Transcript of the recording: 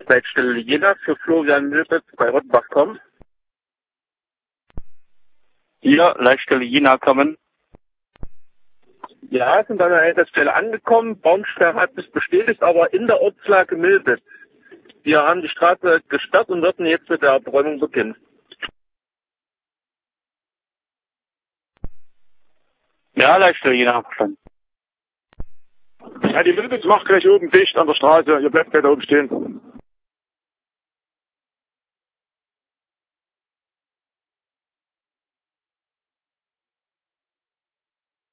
Leitstelle Jena für Florian Milbitz bei Rottbach kommen. Hier, Leitstelle Jena kommen. Ja, sind an der Einsatzstelle angekommen. Baumsperre hat sich bestätigt, aber in der Ortslage Milbitz. Wir haben die Straße gesperrt und würden jetzt mit der Abräumung beginnen. Ja, Leitstelle Jena verstanden. Ja, die Milbitz macht gleich oben dicht an der Straße. Ihr bleibt gleich da oben stehen.